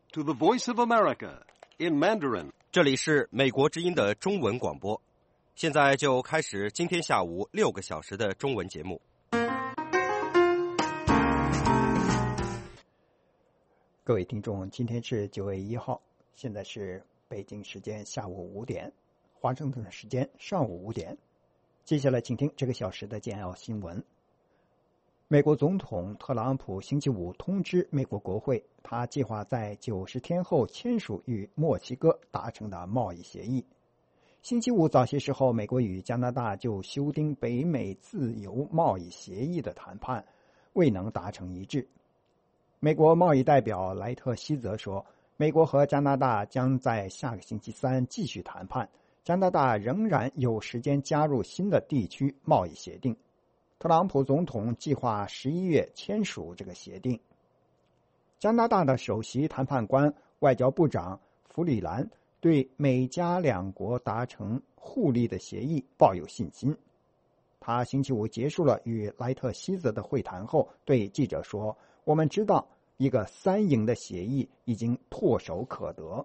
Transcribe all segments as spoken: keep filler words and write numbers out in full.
to the Voice of America in Mandarin. 这里是美国之音的中文广播，现在就开始今天下午六个小时的中文节目。 各位听众，今天是九月一号，现在是北京时间下午五点，华盛顿时间上午五点。接下来请听这个小时的简要新闻。美国总统特朗普星期五通知美国国会，他计划在九十天后签署与墨西哥达成的贸易协议。星期五早些时候，美国与加拿大就修订北美自由贸易协议的谈判未能达成一致。美国贸易代表莱特希泽说，美国和加拿大将在下个星期三继续谈判，加拿大仍然有时间加入新的地区贸易协定。特朗普总统计划十一月签署这个协定。加拿大的首席谈判官外交部长弗里兰对美加两国达成互利的协议抱有信心。他星期五结束了与莱特希泽的会谈后，对记者说，我们知道一个三赢的协议已经唾手可得。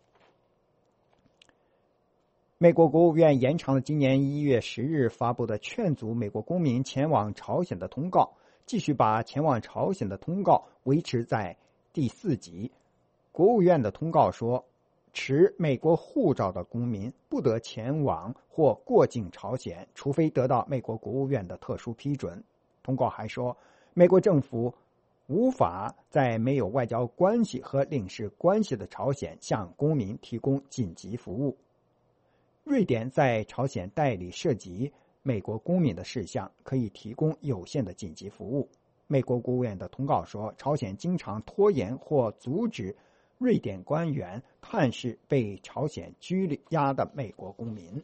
美国国务院延长了今年一月十日发布的劝阻美国公民前往朝鲜的通告，继续把前往朝鲜的通告维持在第四级。国务院的通告说，持美国护照的公民不得前往或过境朝鲜，除非得到美国国务院的特殊批准。通告还说，美国政府无法在没有外交关系和领事关系的朝鲜向公民提供紧急服务。瑞典在朝鲜代理涉及美国公民的事项，可以提供有限的紧急服务。美国国务院的通告说，朝鲜经常拖延或阻止瑞典官员探视被朝鲜拘押的美国公民。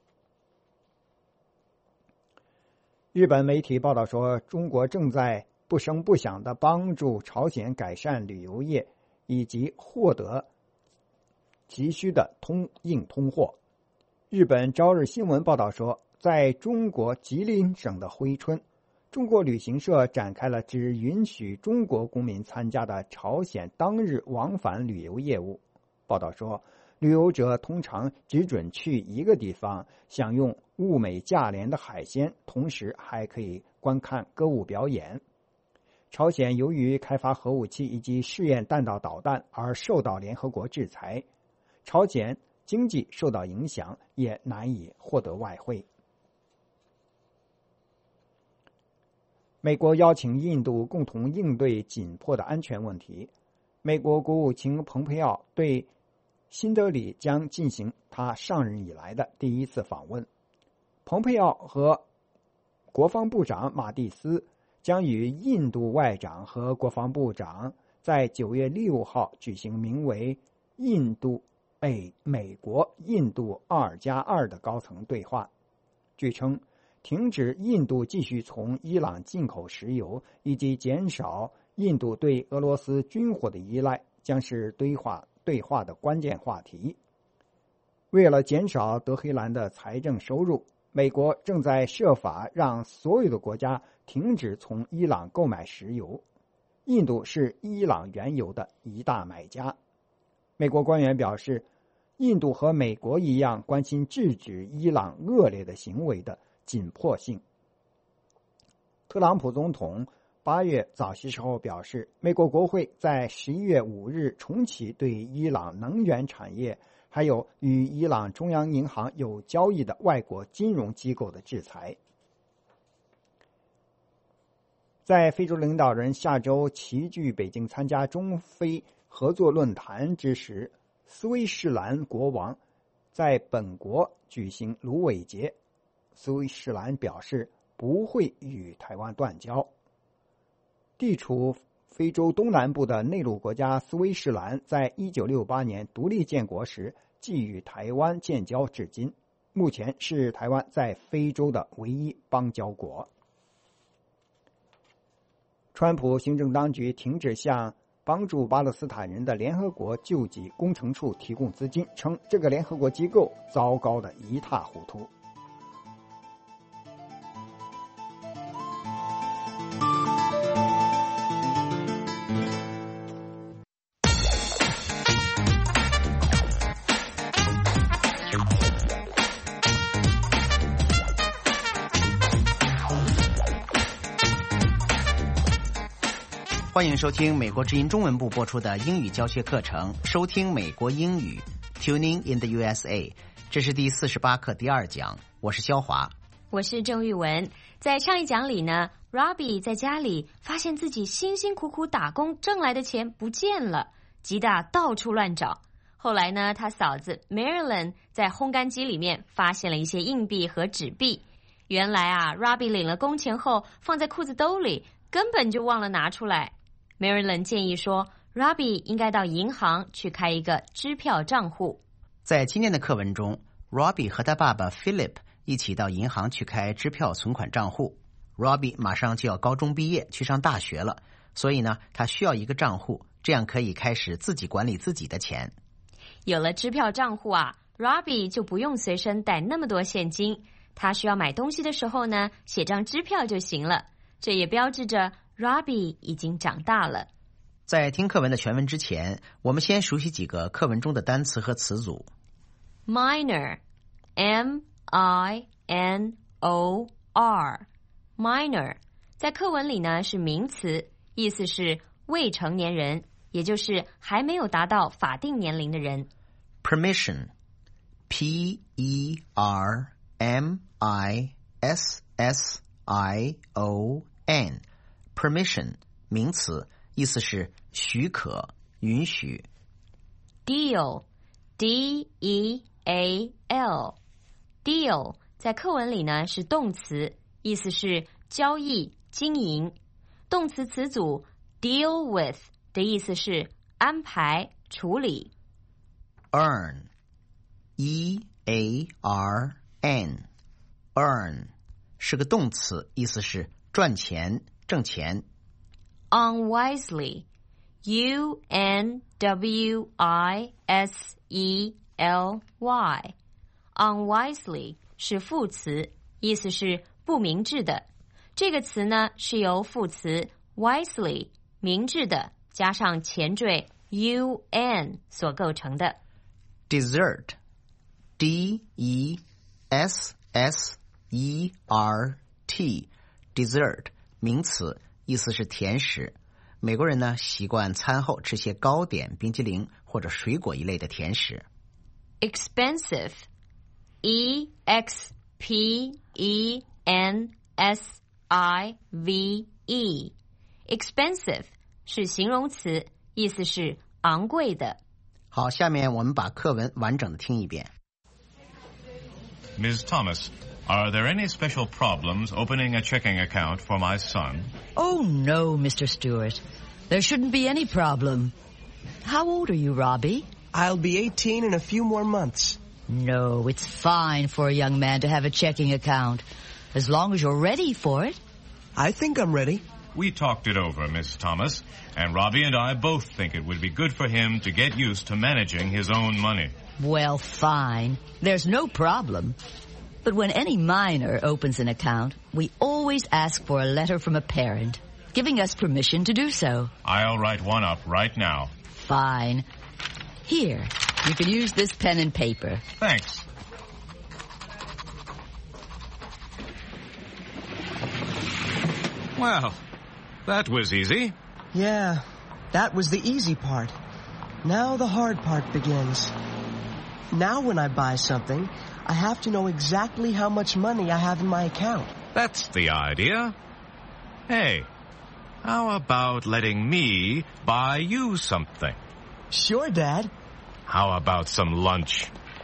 日本媒体报道说，中国正在不声不响地帮助朝鲜改善旅游业，以及获得急需的通硬通货。日本朝日新闻报道说，在中国吉林省的珲春，中国旅行社展开了只允许中国公民参加的朝鲜当日往返旅游业务。报道说，旅游者通常只准去一个地方，享用物美价廉的海鲜，同时还可以观看歌舞表演。朝鲜由于开发核武器以及试验弹道导弹而受到联合国制裁，朝鲜经济受到影响，也难以获得外汇。美国邀请印度共同应对紧迫的安全问题。美国国务卿蓬佩奥对新德里将进行他上任以来的第一次访问。蓬佩奥和国防部长马蒂斯将与印度外长和国防部长在九月六号举行名为印度美美国印度二加二的高层对话。据称，停止印度继续从伊朗进口石油，以及减少印度对俄罗斯军火的依赖，将是对话对话的关键话题。为了减少德黑兰的财政收入，美国正在设法让所有的国家停止从伊朗购买石油。印度是伊朗原油的一大买家。美国官员表示，印度和美国一样关心制止伊朗恶劣的行为的紧迫性。特朗普总统八月早些时候表示，美国国会在十一月五日重启对伊朗能源产业还有与伊朗中央银行有交易的外国金融机构的制裁。在非洲领导人下周齐聚北京参加中非合作论坛之时，斯威士兰国王在本国举行芦苇节。斯威士兰表示不会与台湾断交。地处非洲东南部的内陆国家斯威士兰在一九六八年独立建国时即与台湾建交至今，目前是台湾在非洲的唯一邦交国。川普行政当局停止向帮助巴勒斯坦人的联合国救济工程处提供资金，称这个联合国机构糟糕的一塌糊涂。 欢迎收听美国之音中文部播出的英语教学课程，收听美国英语 Tuning in the U S A。 这是第四十八课第二讲，我是肖华， 我是郑玉文。在上一讲里呢， Robbie 在家里发现自己辛辛苦苦打工挣来的钱不见了，急得到处乱找。后来呢，他嫂子 Marilyn 在烘干机里面发现了一些硬币和纸币。原来啊 Robbie 领了工钱后放在裤子兜里，根本就忘了拿出来。Marilyn 建议说 Robbie 应该到银行去开一个支票账户。 在今天的课文中， Robbie 和他爸爸 Philip 一起到银行去开支票存款账户。 Robbie 马上就要高中毕业去上大学了，所以呢，他需要一个账户，这样可以开始自己管理自己的钱。 有了支票账户啊， Robbie 就不用随身带那么多现金，他需要买东西的时候呢，写张支票就行了。这也标志着Robbie 已经长大了。 在听课文的全文之前，我们先熟悉几个课文中的单词和词组。 Minor M I N O R Minor 在课文里呢是名词，意思是未成年人，也就是还没有达到法定年龄的人。 Permission P E R M I S S I O N Permission 名词，意思是许可、允许。 Deal D E A L Deal 在课文里呢是动词，意思是交易、经营。动词词组 deal with 的意思是安排、处理。 Earn E A R N Earn 是个动词，意思是赚钱、挣钱。 Unwisely U N W I S E L Y Unwisely 是副词，意思是不明智的。这个词呢是由副词 wisely 明智的加上前缀 un 所构成的。 Dessert D E S S E R T Dessert 名词，意思是甜食。美国人呢习惯餐后吃些糕点、冰激凌或者水果一类的甜食。 Expensive E X P E N S I V E Expensive 是形容词，意思是昂贵的。 好，下面我们把课文完整的听一遍。 Miz Thomas, are there any special problems opening a checking account for my son? Oh, no, Mister Stewart. There shouldn't be any problem. How old are you, Robbie? I'll be eighteen in a few more months. No, it's fine for a young man to have a checking account, as long as you're ready for it. I think I'm ready. We talked it over, Miss Thomas, and Robbie and I both think it would be good for him to get used to managing his own money. Well, fine. There's no problem. But when any minor opens an account, we always ask for a letter from a parent, giving us permission to do so. I'll write one up right now. Fine. Here, you can use this pen and paper. Thanks. Well, that was easy. Yeah, that was the easy part. Now the hard part begins. Now when I buy something, I have to know exactly how much money I have in my account. That's the idea. Hey, how about letting me buy you something? Sure, Dad. How about some lunch?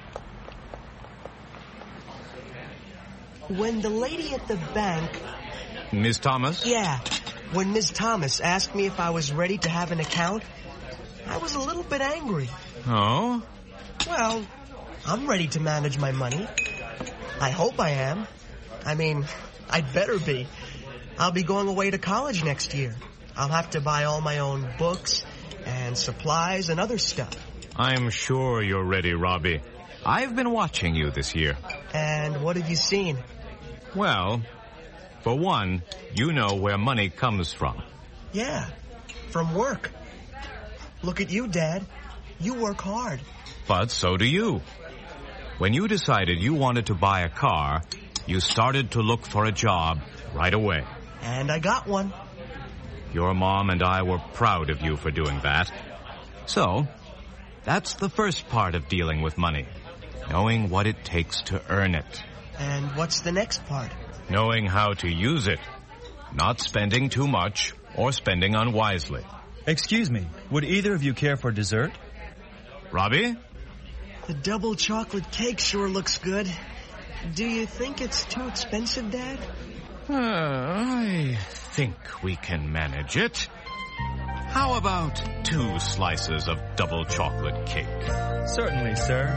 When the lady at the bank... Miss Thomas? Yeah, when Miz Thomas asked me if I was ready to have an account, I was a little bit angry. Oh? Well, I'm ready to manage my money. I hope I am. I mean, I'd better be. I'll be going away to college next year. I'll have to buy all my own books and supplies and other stuff. I'm sure you're ready, Robbie. I've been watching you this year. And what have you seen? Well, for one, you know where money comes from. Yeah, from work. Look at you, Dad. You work hard. But so do you. When you decided you wanted to buy a car, you started to look for a job right away. And I got one. Your mom and I were proud of you for doing that. So, that's the first part of dealing with money. Knowing what it takes to earn it. And what's the next part? Knowing how to use it. Not spending too much or spending unwisely. Excuse me, would either of you care for dessert? Robbie? The double chocolate cake sure looks good. Do you think it's too expensive, Dad? Uh, I think we can manage it. How about two slices of double chocolate cake? Certainly, sir.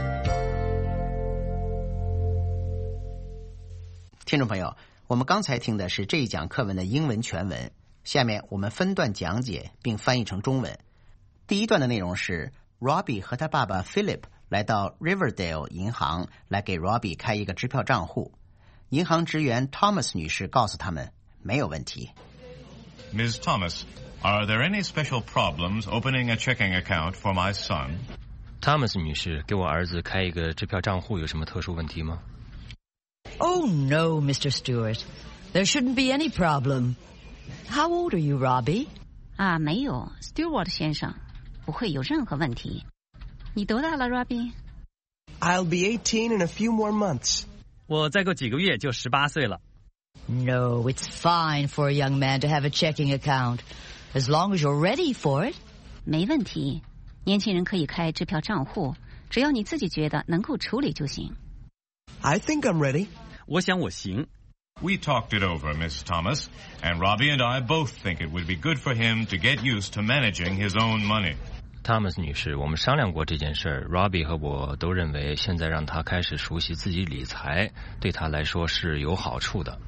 听众朋友，我们刚才听的是这一讲课文的英文全文，下面我们分段讲解并翻译成中文。第一段的内容是 Robbie 和他爸爸 Philip 来到 Riverdale 银行来给 Robbie 开一个支票账户。银行职员 Thomas 女士告诉他们没有问题。 Miz Thomas, are there any special problems opening a checking account for my son? Thomas 女士，给我儿子开一个支票账户有什么特殊问题吗？ Oh, no, Mister Stewart. There shouldn't be any problem. How old are you, Robbie? 啊，没有 ，Stewart 先生，不会有任何问题。你多大了 ，Robbie？ I'll be eighteen in a few more months. 我再过几个月就十八岁了。 No, it's fine for a young man to have a checking account, as long as you're ready for it. 没问题，年轻人可以开支票账户，只要你自己觉得能够处理就行。 I think I'm ready. 我想我行。 We talked it over, Miss Thomas, and Robbie and I both think it would be good for him to get used to managing his own money. Thomas 女士，我们商量过这件事儿 ，Robbie 和我都认为，现在让他开始熟悉自己理财，对他来说是有好处的。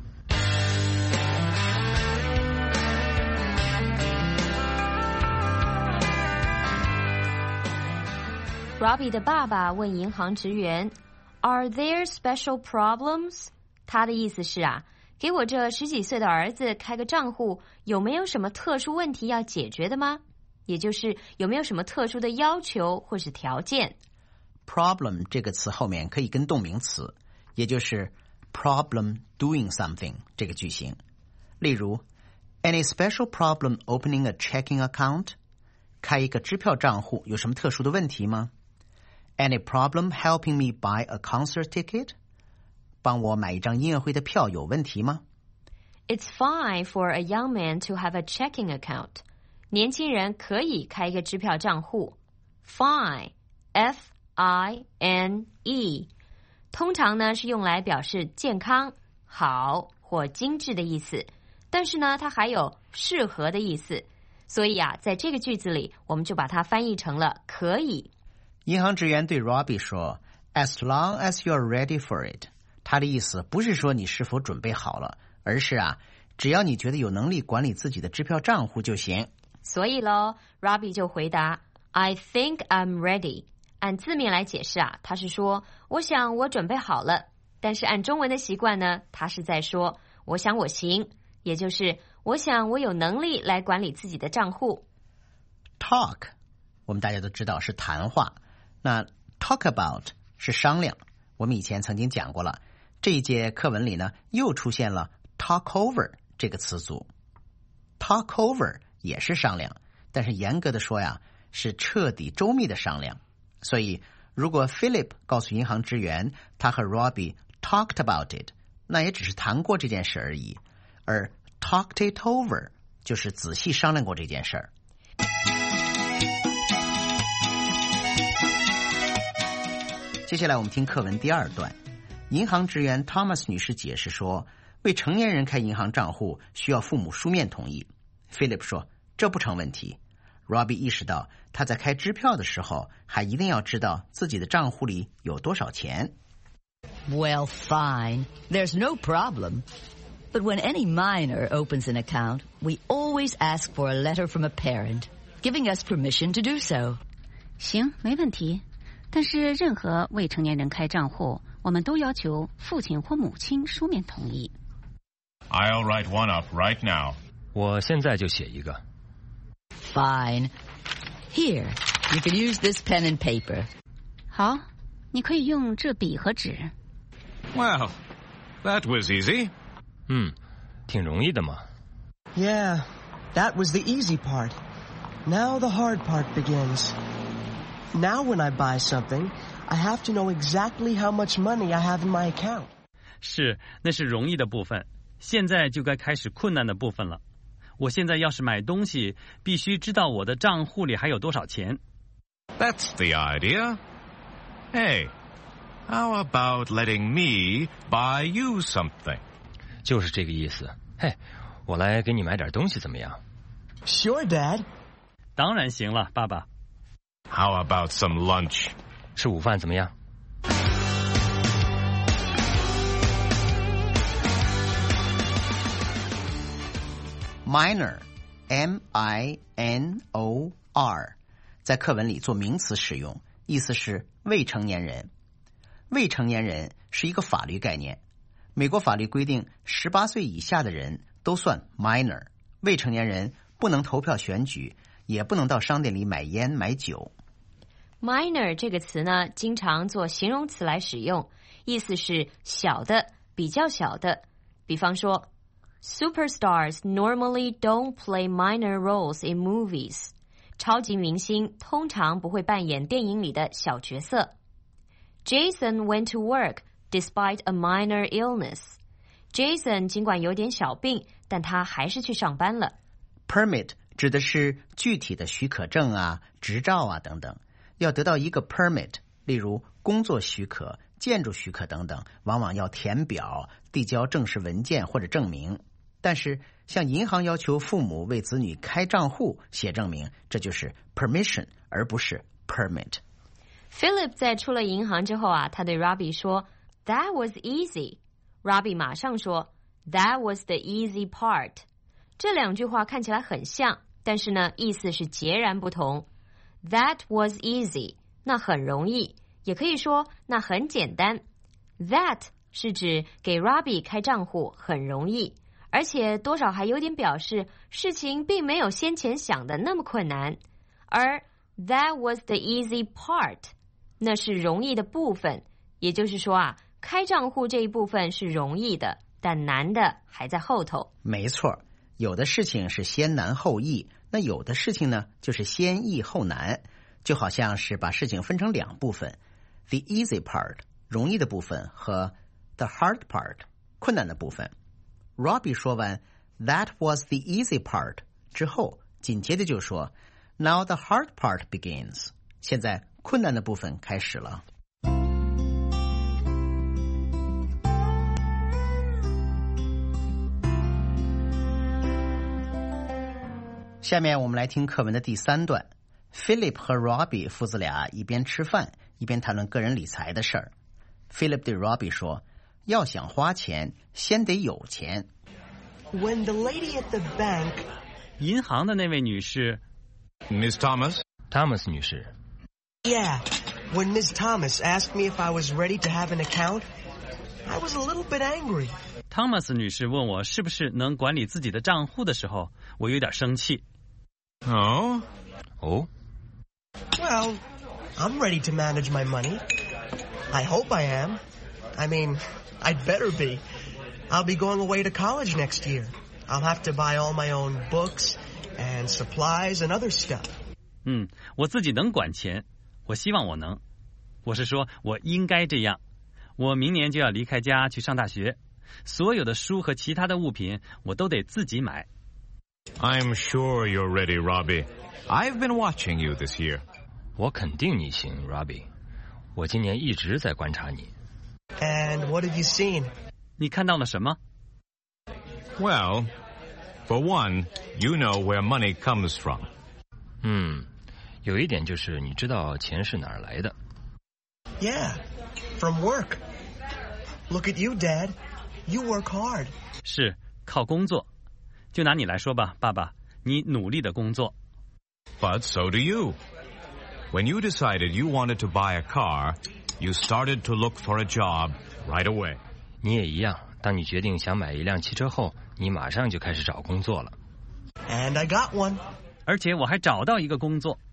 Robbie 的爸爸问银行职员 ：“Are there special problems？” 他的意思是啊，给我这十几岁的儿子开个账户，有没有什么特殊问题要解决的吗？也就是有没有什么特殊的要求或是条件。 Problem 这个词后面可以跟动名词，也就是 problem doing something 这个句型。例如 Any special problem opening a checking account？ 开一个支票账户有什么特殊的问题吗？ Any problem helping me buy a concert ticket？ 帮我买一张音乐会的票有问题吗？ It's fine for a young man to have a checking account. 年轻人可以开一个支票账户。Fine, F I N E， 通常呢是用来表示健康、好或精致的意思，但是呢它还有适合的意思，所以啊，在这个句子里，我们就把它翻译成了可以。 银行职员对 Robbie 说 As long as you're ready for it， 他的意思不是说你是否准备好了，而是啊，只要你觉得有能力管理自己的支票账户就行。 所以咯 Robbie 就回答 I think I'm ready。 按字面来解释啊，他是说我想我准备好了，但是按中文的习惯呢，他是在说我想我行，也就是我想我有能力来管理自己的账户。 Talk 我们大家都知道是谈话，那 talk about 是商量，我们以前曾经讲过了，这一节课文里呢又出现了 talk over 这个词组。 talk over也是商量，但是严格的说呀，是彻底周密的商量。所以如果 Philip 告诉银行职员他和 Robbie talked about it， 那也只是谈过这件事而已，而 talked it over 就是仔细商量过这件事儿。接下来我们听课文第二段，银行职员 Thomas 女士解释说，为成年人开银行账户需要父母书面同意。Philip 说这不成问题。 Robbie 意识到他在开支票的时候还一定要知道自己的账户里有多少钱。 Well, fine. There's no problem. But when any minor opens an account, we always ask for a letter from a parent, giving us permission to do so. 行，没问题。但是任何未成年人开账户，我们都要求父亲或母亲书面同意。 I'll write one up right now. 我现在就写一个。 Fine. Here, you can use this pen and paper. 好，你可以用这笔和纸。 Well, that was easy. 嗯，挺容易的嘛。 Yeah, That was the easy part. Now the hard part begins. Now when I buy something, I have to know exactly how much money I have in my account. 是，那是容易的部分。现在就该开始困难的部分了。我现在要是买东西，必须知道我的账户里还有多少钱。 That's the idea. Hey, how about letting me buy you something? 就是这个意思。嘿，我来给你买点东西怎么样？ Sure, Dad. 当然行了，爸爸。 How about some lunch? 吃午饭怎么样？ Minor, M I N O R, 在课文里做名词使用，意思是未成年人。未成年人是一个法律概念，美国法律规定十八岁以下的人都算 minor， 未成年人不能投票选举，也不能到商店里买烟买酒。 minor 这个词呢，经常做形容词来使用，意思是小的，比较小的。比方说 Superstars normally don't play minor roles in movies. 超级明星通常不会扮演电影里的小角色。Jason went to work despite a minor illness. Jason 尽管有点小病，但他还是去上班了。 Permit 指的是具体的许可证啊、执照啊等等。要得到一个 permit， 例如工作许可、建筑许可等等，往往要填表、递交正式文件或者证明。但是像银行要求父母为子女开账户写证明，这就是 permission 而不是 permit。 Philip 在出了银行之后啊，他对 Robbie 说 That was easy. Robbie 马上说 That was the easy part. 这两句话看起来很像，但是呢意思是截然不同。 That was easy, 那很容易，也可以说那很简单。 That 是指给 Robbie 开账户很容易，而且多少还有点表示事情并没有先前想的那么困难。而 That was the easy part, 那是容易的部分，也就是说啊，开账户这一部分是容易的，但难的还在后头。 没错，有的事情是先难后易，那有的事情呢就是先易后难，就好像是把事情分成两部分， the easy part 容易的部分和 the hard part 困难的部分。 Robbie 说完 That was the easy part 之后，紧接着就说 Now the hard part begins， 现在困难的部分开始了。下面我们来听课文的第三段。 Philip 和 Robbie 父子俩一边吃饭一边谈论个人理财的事儿。 Philip 对 Robbie 说，要想花钱先得有钱。 When the lady at the bank... 银行的那位女士 Miss Thomas? Thomas 女士。 Yeah, when Miss Thomas asked me if I was ready to have an account, I was a little bit angry. Thomas 女士问我是不是能管理自己的账户的时候，我有点生气。 Oh? 哦 Well, I'm ready to manage my money. I hope I am. I mean, I'd better be. I'll be going away to college next year. I'll have to buy all my own books and supplies and other stuff. 嗯，我自己能管钱，我希望我能。我是说，我应该这样。我明年就要离开家去上大学，所有的书和其他的物品我都得自己买。 I'm sure you're ready, Robbie. I've been watching you this year. 我肯定你行 Robbie， 我今年一直在观察你。 And what have you seen? 你看到了什么？ Well, for one, you know where money comes from. 嗯，有一点就是你知道钱是哪儿来的。 Yeah, from work. Look at you, Dad. You work hard. 是靠工作。就拿你来说吧，爸爸，你努力的工作。 But so do you. When you decided you wanted to buy a car, you started to look for a job right away. 你也一样，当你决定想买一辆汽车后，你马上就开始找工作了。 And I got one. 而且我还找到一个工作。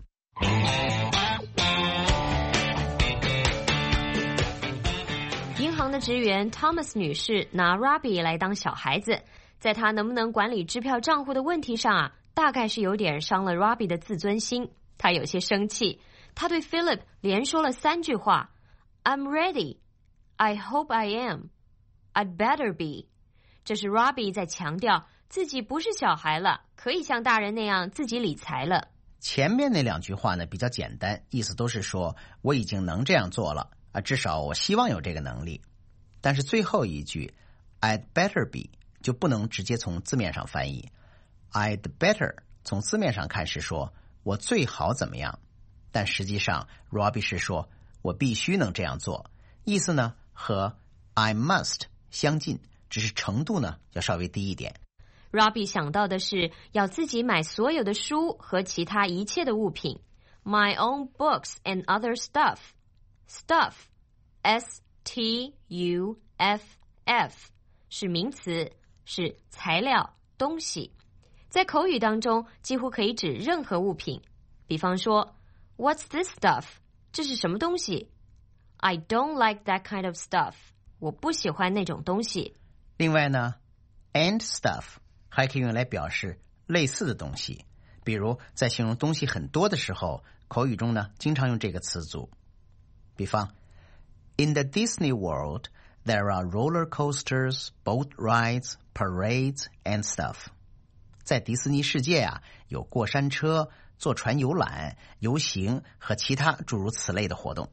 银行的职员 Thomas 女士拿 Robbie 来当小孩子，在他能不能管理支票账户的问题上啊， 大概是有点伤了 Robbie 的自尊心，他有些生气。他对 Philip 连说了三句话 ：I'm ready, I hope I am, I'd better be。这是 Robbie 在强调自己不是小孩了，可以像大人那样自己理财了。 前面那两句话呢比较简单，意思都是说我已经能这样做了啊，至少我希望有这个能力。但是最后一句 I'd better be 就不能直接从字面上翻译。I'd better 从字面上看是说我最好怎么样，但实际上 Robbie 是说我必须能这样做，意思呢和 I must 相近，只是程度呢要稍微低一点。 Robbie 想到的是要自己买所有的书和其他一切的物品 My own books and other stuff. Stuff, S T U F F 是名词，是材料、东西。在口语当中几乎可以指任何物品，比方说 What's this stuff? 这是什么东西？ I don't like that kind of stuff. 我不喜欢那种东西。 另外呢 and stuff 还可以用来表示类似的东西，比如在形容东西很多的时候，口语中呢经常用这个词组。比方 In the Disney World, there are roller coasters, boat rides, parades, and stuff. 在迪士尼世界啊，有过山车、坐船游览、游行和其他诸如此类的活动。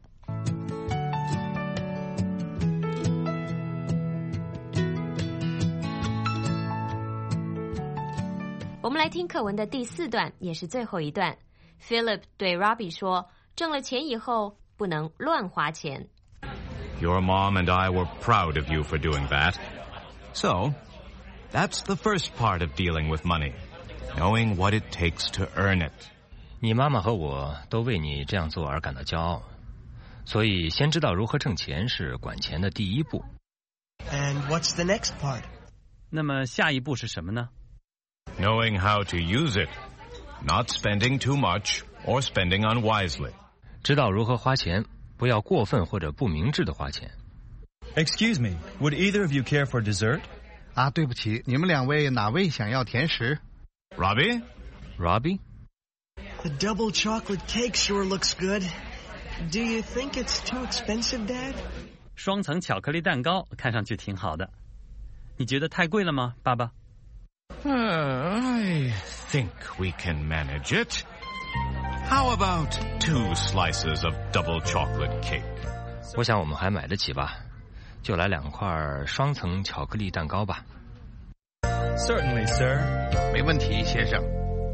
我们来听课文的第四段，也是最后一段。Philip 对 Robbie 说，挣了钱以后不能乱花钱。 Your mom and I were proud of you for doing that. So, that's the first part of dealing with money, knowing what it takes to earn it. 你妈妈和我都为你这样做而感到骄傲，所以先知道如何挣钱是管钱的第一步。 And what's the next part? 那么下一步是什么呢？ Knowing how to use it, not spending too much or spending unwisely. 知道如何花钱，不要过分或者不明智的花钱。 Excuse me, would either of you care for dessert? 啊，对不起，你们两位哪位想要甜食？ Robbie? Robbie? The double chocolate cake sure looks good. Do you think it's too expensive, Dad? 双层巧克力蛋糕看上去挺好的，你觉得太贵了吗，爸爸？ Uh, I think we can manage it. How about two slices of double chocolate cake? 我想我们还买得起吧，就来两块双层巧克力蛋糕吧。 Certainly, sir. 没问题，先生。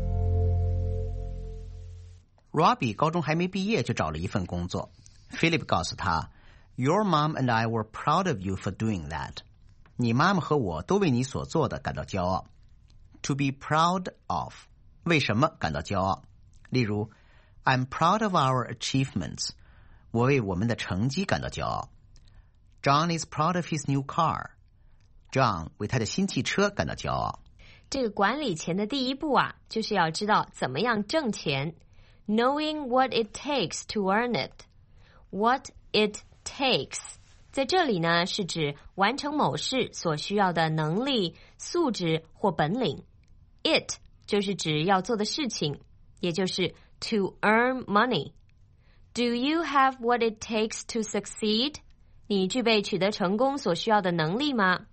Robbie 高中还没毕业就找了一份工作。Philip 告诉他 Your mom and I were proud of you for doing that. 你妈妈和我都为你所做的感到骄傲。To be proud of 为什么感到骄傲？例如 I'm proud of our achievements. 我为我们的成绩感到骄傲。John is proud of his new car. John 为他的新汽车感到骄傲。 这个管理钱的第一步啊，就是要知道怎么样挣钱。Knowing what it takes to earn it. What it takes. 在这里呢，是指完成某事所需要的能力、素质或本领。It 就是指要做的事情，也就是 to earn money. Do you have what it takes to succeed? 你具备取得成功所需要的能力吗？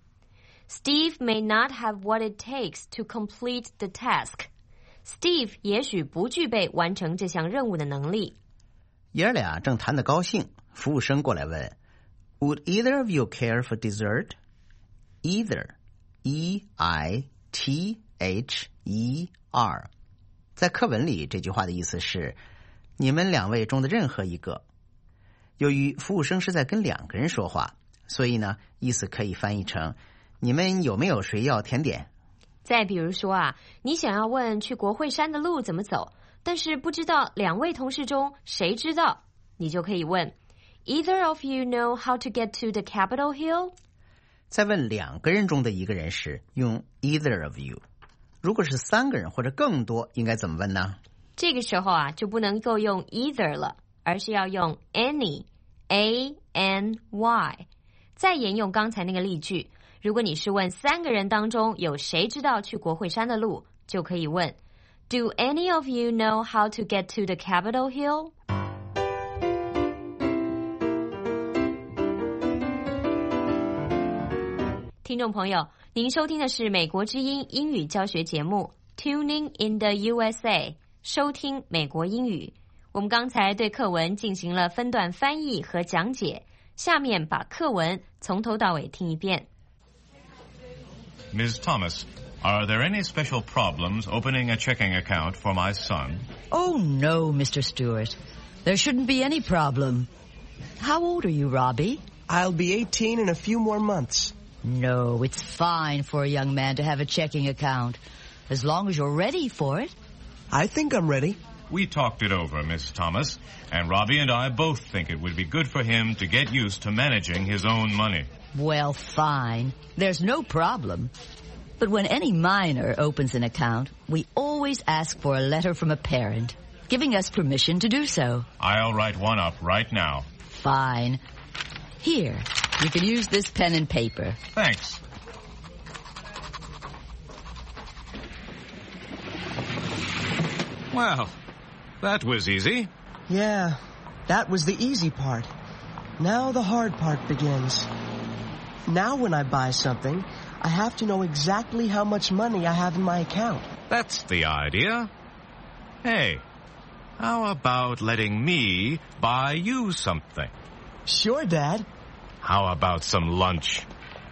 Steve may not have what it takes to complete the task. Steve 也许不具备完成这项任务的能力。 爷儿俩正谈得高兴，服务生过来问 Would either of you care for dessert? Either, E I T H E R. 在课文里这句话的意思是你们两位中的任何一个。由于服务生是在跟两个人说话，所以呢，意思可以翻译成你们有没有谁要甜点？ 再比如说啊，你想要问去国会山的路怎么走，但是不知道两位同事中谁知道，你就可以问 Either of you know how to get to the Capitol Hill? 在问两个人中的一个人时，用 either of you。如果是三个人或者更多，应该怎么问呢？ 这个时候啊，就不能够用 either 了，而是要用 any, A N Y。再沿用刚才那个例句，如果你是问三个人当中有谁知道去国会山的路，就可以问 Do any of you know how to get to the Capitol Hill? 听众朋友，您收听的是美国之音英语教学节目 Tuning in the U S A， 收听美国英语。我们刚才对课文进行了分段翻译和讲解，下面把课文从头到尾听一遍。 Miz Thomas, are there any special problems opening a checking account for my son? Oh, no, Mister Stewart. There shouldn't be any problem. How old are you, Robbie? I'll be eighteen in a few more months. No, it's fine for a young man to have a checking account, as long as you're ready for it. I think I'm ready. We talked it over, Miss Thomas, and Robbie and I both think it would be good for him to get used to managing his own money. Well, fine. There's no problem. But when any minor opens an account, we always ask for a letter from a parent, giving us permission to do so. I'll write one up right now. Fine. Here, you can use this pen and paper. Thanks. Well, that was easy. Yeah, that was the easy part. Now the hard part begins. Now when I buy something, I have to know exactly how much money I have in my account. That's the idea. Hey, how about letting me buy you something? Sure, Dad. How about some lunch?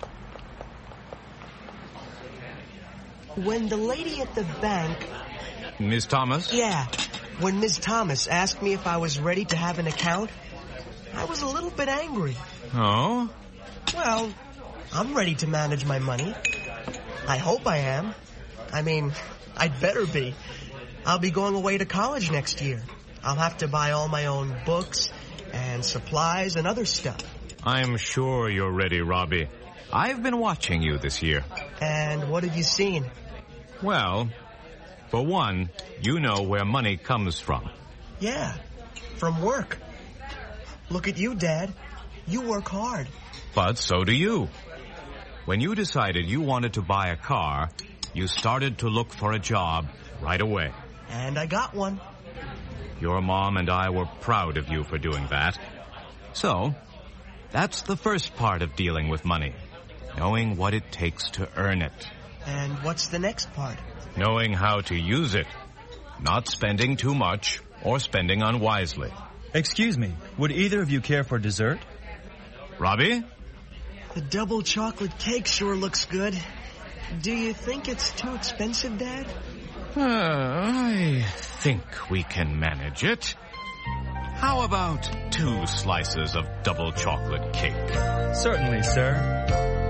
When the lady at the bank... Miss Thomas? Yeah. When Miz Thomas asked me if I was ready to have an account, I was a little bit angry. Oh? Well, I'm ready to manage my money. I hope I am. I mean, I'd better be. I'll be going away to college next year. I'll have to buy all my own books and supplies and other stuff. I'm sure you're ready, Robbie. I've been watching you this year. And what have you seen? Well, for one, you know where money comes from. Yeah, from work. Look at you, Dad. You work hard. But so do you. When you decided you wanted to buy a car, you started to look for a job right away. And I got one. Your mom and I were proud of you for doing that. So, that's the first part of dealing with money. Knowing what it takes to earn it. And what's the next part? Knowing how to use it. Not spending too much or spending unwisely. Excuse me, would either of you care for dessert? Robbie? The double chocolate cake sure looks good. Do you think it's too expensive, Dad? Uh, I think we can manage it. How about two slices of double chocolate cake? Certainly, sir.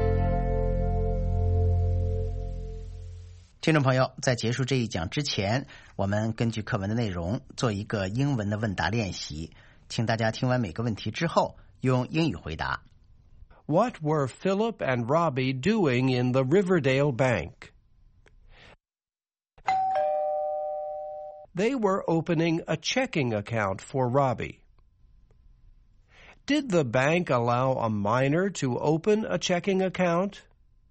听众朋友，在结束这一讲之前，我们根据课文的内容做一个英文的问答练习，请大家听完每个问题之后用英语回答。 What were Philip and Robbie doing in the Riverdale Bank? They were opening a checking account for Robbie. Did the bank allow a minor to open a checking account?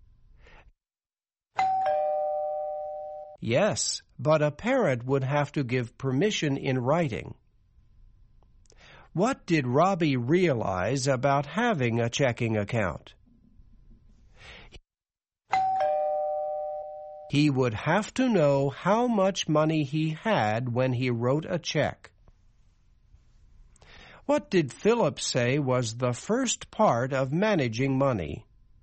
Yes, but a parent would have to give permission in writing. What did Robbie realize about having a checking account? He would have to know how much money he had when he wrote a check. What did Philip say was the first part of managing money?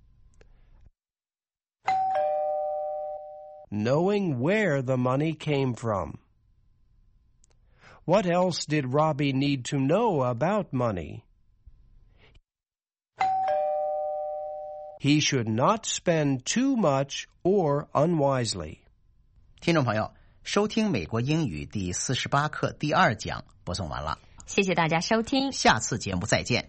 Knowing where the money came from. What else did Robbie need to know about money? He should not spend too much or unwisely. 听众朋友，收听美国英语第四十八课第二讲播送完了， 谢谢大家收听， 下次节目再见。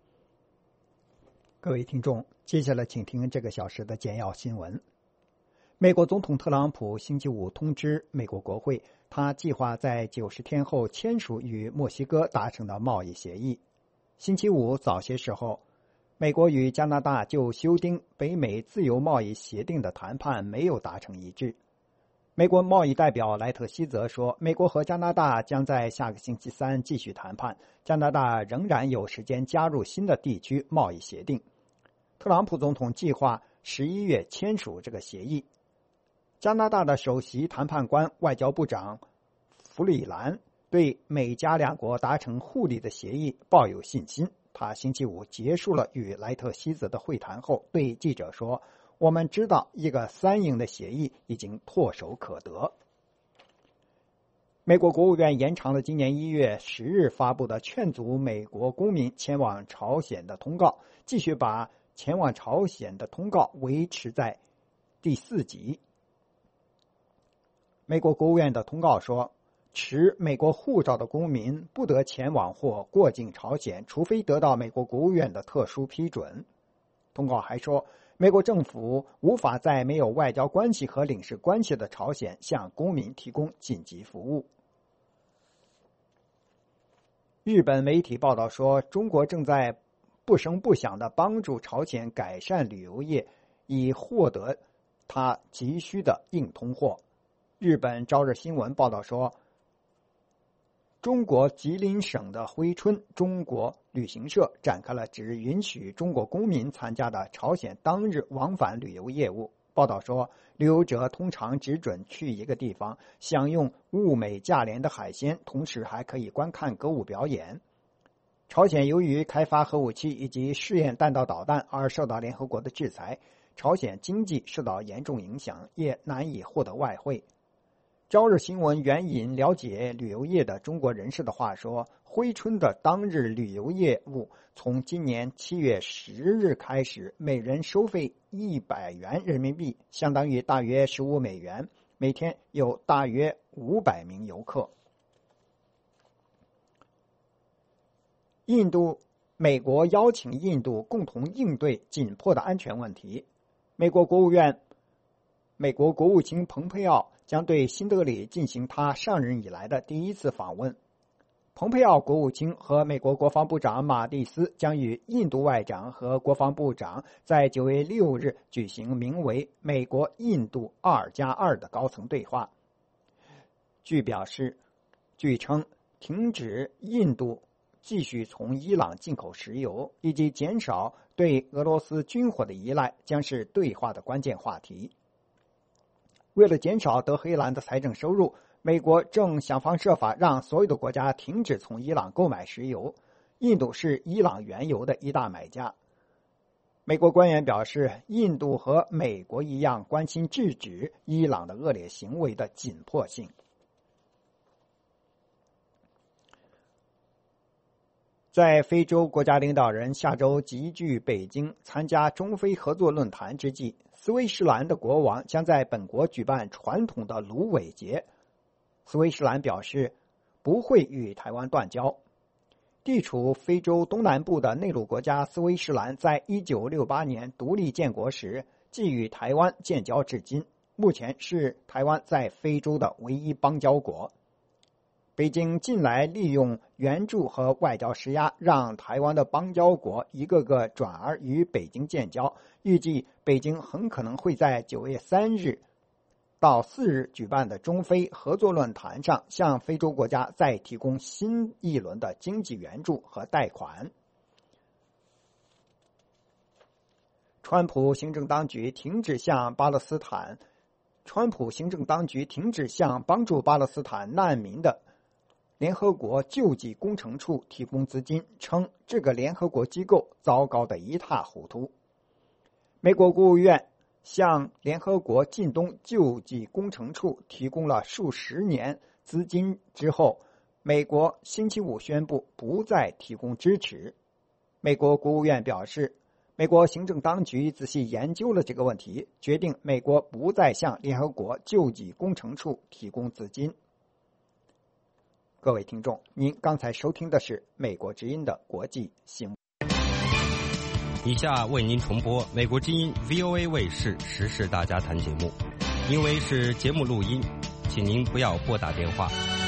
各位听众，接下来请听这个小时的简要新闻。 美国总统特朗普星期五通知美国国会，他计划在九十天后签署与墨西哥达成的贸易协议。星期五早些时候，美国与加拿大就修订北美自由贸易协定的谈判没有达成一致。美国贸易代表莱特希则说，美国和加拿大将在下个星期三继续谈判，加拿大仍然有时间加入新的地区贸易协定。特朗普总统计划十一月签署这个协议。加拿大的首席谈判官外交部长弗里兰对美加两国达成互利的协议抱有信心。他星期五结束了与莱特希泽的会谈后，对记者说，我们知道一个三赢的协议已经唾手可得。美国国务院延长了今年一月十日发布的劝阻美国公民前往朝鲜的通告，继续把前往朝鲜的通告维持在第四级。美国国务院的通告说，持美国护照的公民不得前往或过境朝鲜，除非得到美国国务院的特殊批准。通告还说，美国政府无法在没有外交关系和领事关系的朝鲜向公民提供紧急服务。日本媒体报道说，中国正在不声不响地帮助朝鲜改善旅游业，以获得它急需的硬通货。日本朝日新闻报道说，中国吉林省的珲春中国旅行社展开了只允许中国公民参加的朝鲜当日往返旅游业务。报道说，旅游者通常只准去一个地方，享用物美价廉的海鲜，同时还可以观看歌舞表演。朝鲜由于开发核武器以及试验弹道导弹而受到联合国的制裁，朝鲜经济受到严重影响，也难以获得外汇。朝日新闻援引了解旅游业的中国人士的话说，珲春的当日旅游业务从今年七月十日开始，每人收费一百元人民币，相当于大约十五美元，每天有大约五百名游客。印度，美国邀请印度共同应对紧迫的安全问题。美国国务院，美国国务卿蓬佩奥将对新德里进行他上任以来的第一次访问。蓬佩奥国务卿和美国国防部长马蒂斯将与印度外长和国防部长在九月六日举行名为“美国印度二加二”的高层对话。据表示，据称，停止印度继续从伊朗进口石油以及减少对俄罗斯军火的依赖将是对话的关键话题。为了减少德黑兰的财政收入，美国正想方设法让所有的国家停止从伊朗购买石油。印度是伊朗原油的一大买家。美国官员表示，印度和美国一样关心制止伊朗的恶劣行为的紧迫性。在非洲国家领导人下周集聚北京参加中非合作论坛之际，斯威士兰的国王将在本国举办传统的芦苇节。斯威士兰表示不会与台湾断交。地处非洲东南部的内陆国家斯威士兰在一九六八年独立建国时即与台湾建交至今，目前是台湾在非洲的唯一邦交国。北京近来利用援助和外交施压，让台湾的邦交国一个个转而与北京建交。预计北京很可能会在九月三日到四日举办的中非合作论坛上，向非洲国家再提供新一轮的经济援助和贷款。川普行政当局停止向巴勒斯坦，川普行政当局停止向帮助巴勒斯坦难民的联合国救济工程处提供资金，称这个联合国机构糟糕得一塌糊涂。美国国务院向联合国近东救济工程处提供了数十年资金之后，美国星期五宣布不再提供支持。美国国务院表示，美国行政当局仔细研究了这个问题，决定美国不再向联合国救济工程处提供资金。各位听众，您刚才收听的是美国之音的国际新闻。 以下为您重播美国之音 V O A 卫视时事大家谈节目。 因为是节目录音，请您不要拨打电话。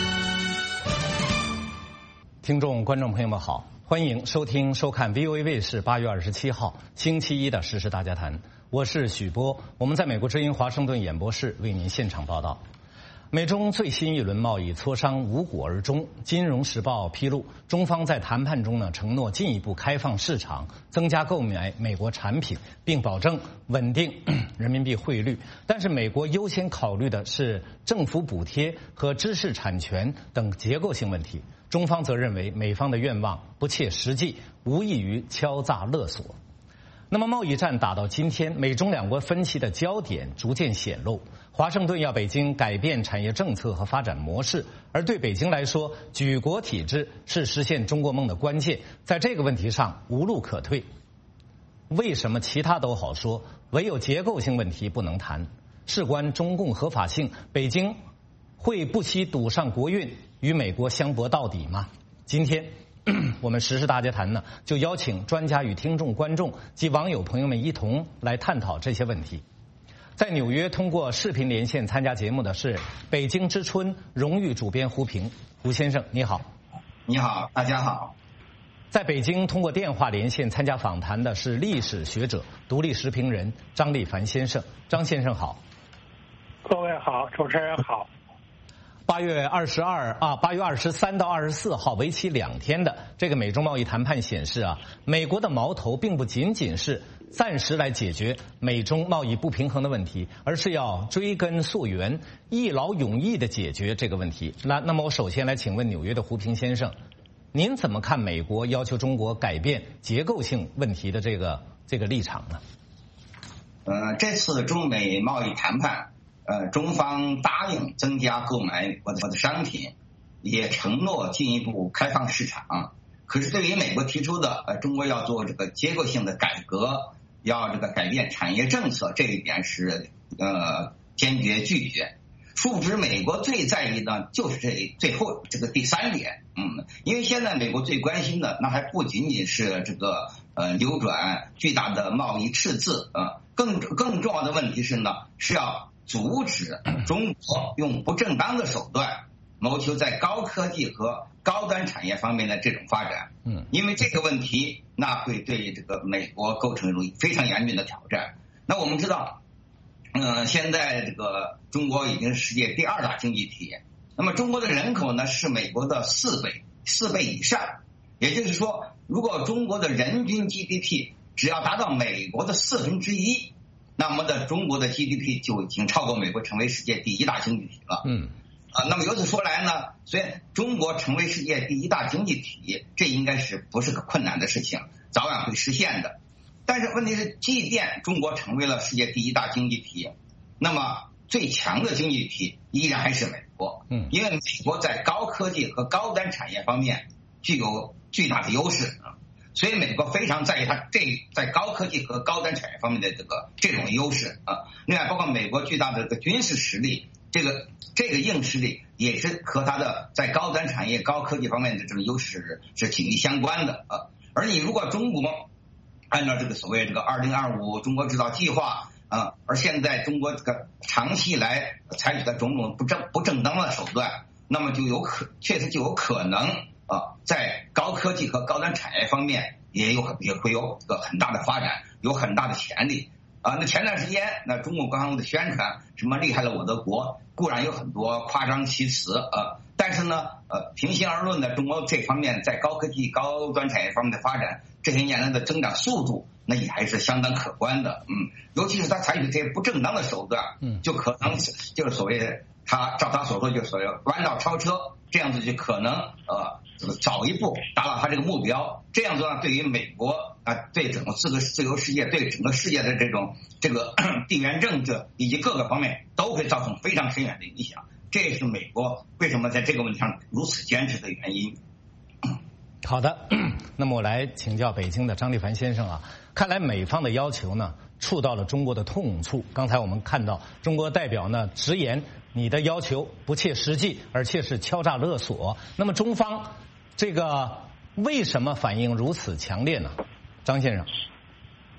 听众、观众朋友们好，欢迎收听、收看 V O A 卫视八月二十七号星期一的时事大家谈，我是许波，我们在美国之音华盛顿演播室为您现场报道。美中最新一轮贸易磋商无果而终。金融时报披露，中方在谈判中呢承诺进一步开放市场，增加购买美国产品，并保证稳定人民币汇率。但是美国优先考虑的是政府补贴和知识产权等结构性问题，中方则认为美方的愿望不切实际，无异于敲诈勒索。那么贸易战打到今天，美中两国分歧的焦点逐渐显露。华盛顿要北京改变产业政策和发展模式，而对北京来说，举国体制是实现中国梦的关键，在这个问题上无路可退。为什么其他都好说，唯有结构性问题不能谈？事关中共合法性，北京会不惜赌上国运与美国相搏到底吗？今天我们时事大家谈呢，就邀请专家与听众、观众及网友朋友们一同来探讨这些问题。在纽约通过视频连线参加节目的是北京之春荣誉主编胡平，胡先生你好。 你好，大家好。 在北京通过电话连线参加访谈的是历史学者、独立时评人张立凡先生，张先生好。 各位好，主持人好。 八月二十二啊，八月二十三到二十四号，为期两天的这个美中贸易谈判显示啊，美国的矛头并不仅仅是暂时来解决美中贸易不平衡的问题，而是要追根溯源、一劳永逸的解决这个问题。那那么我首先来请问纽约的胡平先生，您怎么看美国要求中国改变结构性问题的这个这个立场呢？ 呃，这次中美贸易谈判。呃，中方答应增加购买我的商品，也承诺进一步开放市场。可是对于美国提出的呃，中国要做这个结构性的改革，要这个改变产业政策，这一点是呃坚决拒绝。殊不知美国最在意的就是这最后这个第三点，嗯，因为现在美国最关心的那还不仅仅是这个呃扭转巨大的贸易赤字啊、呃，更更重要的问题是呢是要阻止中国用不正当的手段谋求在高科技和高端产业方面的这种发展。嗯，因为这个问题，那会对这个美国构成一种非常严峻的挑战。那我们知道，呃，现在这个中国已经是世界第二大经济体，那么中国的人口呢是美国的四倍，四倍以上。也就是说，如果中国的人均 G D P 只要达到美国的四分之一。那么的中国的 G D P 就已经超过美国，成为世界第一大经济体了。嗯，啊，那么由此说来呢，虽然中国成为世界第一大经济体，这应该是不是个困难的事情，早晚会实现的。但是问题是，即便中国成为了世界第一大经济体，那么最强的经济体依然还是美国。嗯，因为美国在高科技和高端产业方面具有巨大的优势啊。所以美国非常在意它这在高科技和高端产业方面的这个这种优势啊。另外，包括美国巨大的这个军事实力，这个这个硬实力也是和它的在高端产业、高科技方面的这种优势是紧密相关的啊。而你如果中国按照这个所谓这个二零二五中国制造计划啊，而现在中国这个长期以来采取的种种不正不正当的手段，那么就有可确实就有可能。啊，在高科技和高端产业方面也有也会有个很大的发展，有很大的潜力啊。那前段时间，那中国官方的宣传什么厉害了我的国，固然有很多夸张其词啊，但是呢，呃，平心而论呢，中国这方面在高科技、高端产业方面的发展，这些年来的增长速度，那也还是相当可观的。嗯，尤其是他采取这些不正当的手段，嗯，就可能就是所谓的他照他所说，就是所谓弯道超车，这样子就可能呃。早一步达到他这个目标，这样做呢，对于美国啊，对整个自个自由世界，对整个世界的这种这个地缘政治以及各个方面都会造成非常深远的影响。这也是美国为什么在这个问题上如此坚持的原因。 好的，那么我来请教北京的张立凡先生啊，看来美方的要求呢，触到了中国的痛处。刚才我们看到中国代表呢直言，你的要求不切实际，而且是敲诈勒索。那么中方这个为什么反应如此强烈呢？张先生。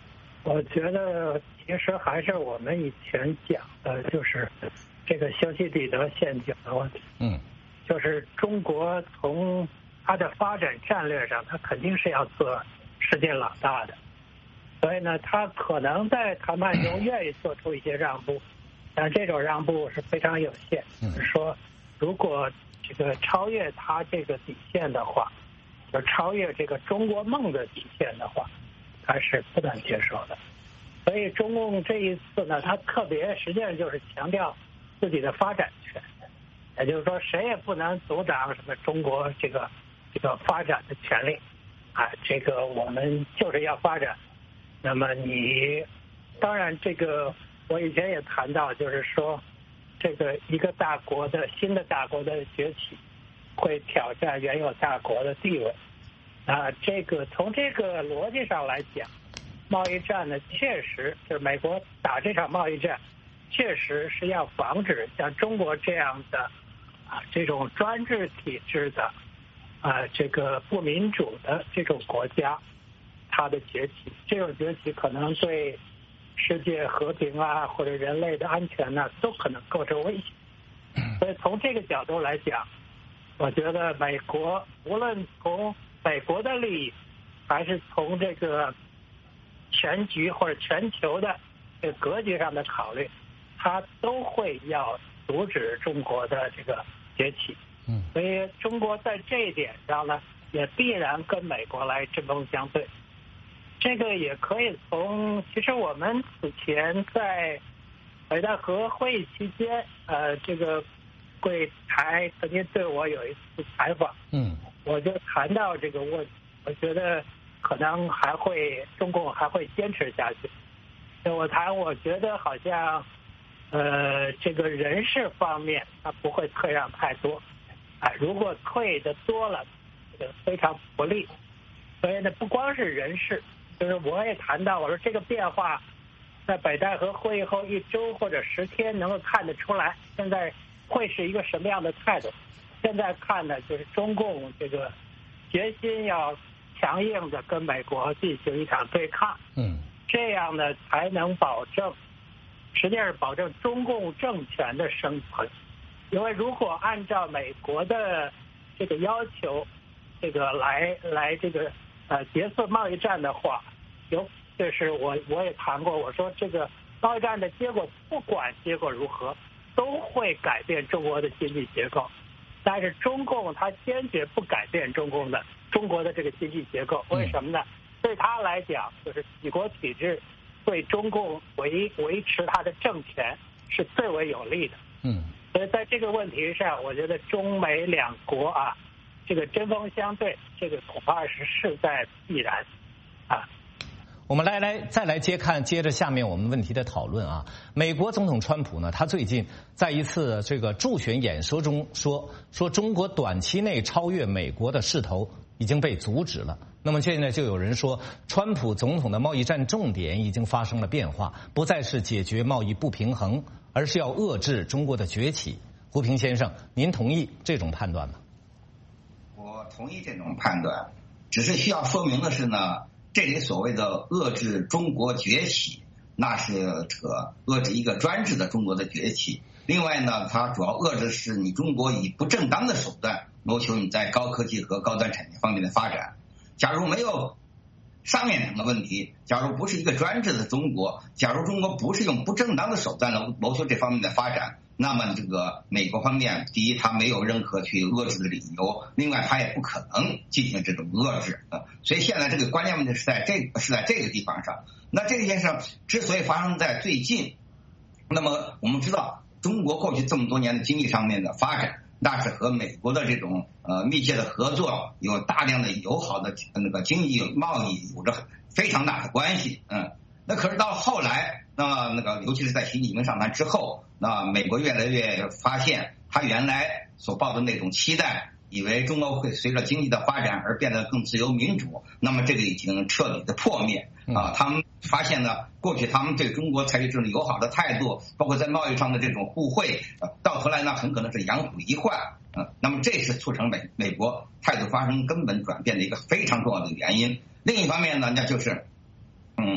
我觉得其实还是我们以前讲的，就是这个修昔底德陷阱的问题。 嗯， 就是中国从它的发展战略上，它肯定是要做世界老大的，所以呢，它可能在谈判中愿意做出一些让步，但这种让步是非常有限。就是说，如果这个超越它这个底线的话，就超越这个中国梦的底线的话，它是不能接受的。所以中共这一次呢，它特别实际上就是强调自己的发展权，也就是说，谁也不能阻挡什么中国这个这个发展的权利啊，这个我们就是要发展。那么你当然这个我以前也谈到，就是说这个一个大国的新的大国的崛起会挑战原有大国的地位啊，这个从这个逻辑上来讲，贸易战呢确实就是美国打这场贸易战确实是要防止像中国这样的啊这种专制体制的啊这个不民主的这种国家它的崛起，这种崛起可能对世界和平啊或者人类的安全呢、啊、都可能构成威胁。所以从这个角度来讲，我觉得美国无论从美国的利益还是从这个全局或者全球的这个格局上的考虑，他都会要阻止中国的这个崛起。嗯，所以中国在这一点上呢，也必然跟美国来针锋相对。这个也可以从，其实我们此前在北戴河会议期间，呃，这个柜台曾经对我有一次采访，嗯，我就谈到这个问题，我觉得可能还会中共还会坚持下去。我谈，我觉得好像，呃，这个人事方面他不会退让太多，啊，如果退的多了，这个非常不利。所以呢，不光是人事，就是我也谈到，我说这个变化，在北戴河会议后一周或者十天能够看得出来，现在会是一个什么样的态度。现在看呢，就是中共这个决心要强硬的跟美国进行一场对抗，嗯，这样呢才能保证，实际上是保证中共政权的生存。因为如果按照美国的这个要求，这个来来这个呃结束贸易战的话，有就是我我也谈过，我说这个贸易战的结果不管结果如何，都会改变中国的经济结构。但是中共他坚决不改变中共的中国的这个经济结构，为什么呢？对他来讲，就是几国体制对中共维维持他的政权是最为有利的。嗯，所以在这个问题上，我觉得中美两国啊，这个针锋相对，这个恐怕是势在必然啊。 我们来来再来接看，接着下面我们问题的讨论啊。美国总统川普呢，他最近在一次这个助选演说中说，说中国短期内超越美国的势头已经被阻止了。那么现在就有人说，川普总统的贸易战重点已经发生了变化，不再是解决贸易不平衡，而是要遏制中国的崛起。胡平先生，您同意这种判断吗？ 我同意这种判断，只是需要说明的是呢，这里所谓的遏制中国崛起，那是这个遏制一个专制的中国的崛起。另外呢，它主要遏制是你中国以不正当的手段谋求你在高科技和高端产业方面的发展。假如没有上面两个问题，假如不是一个专制的中国，假如中国不是用不正当的手段来谋求这方面的发展，那么这个美国方面，第一，它没有任何去遏制的理由；另外，它也不可能进行这种遏制啊。所以现在这个关键问题是在这个是在这个地方上。那这件事之所以发生在最近，那么我们知道，中国过去这么多年的经济上面的发展，那是和美国的这种呃密切的合作，有大量的友好的那个经济贸易有着非常大的关系，嗯。那可是到后来，那么那个尤其是在习近平上台之后，那美国越来越发现，他原来所抱的那种期待，以为中国会随着经济的发展而变得更自由民主，那么这个已经彻底的破灭啊！他们发现呢，过去他们对中国采取这种友好的态度，包括在贸易上的这种互惠，到头来呢，很可能是养虎一患。嗯，那么这是促成美美国态度发生根本转变的一个非常重要的原因。另一方面呢，那就是，嗯。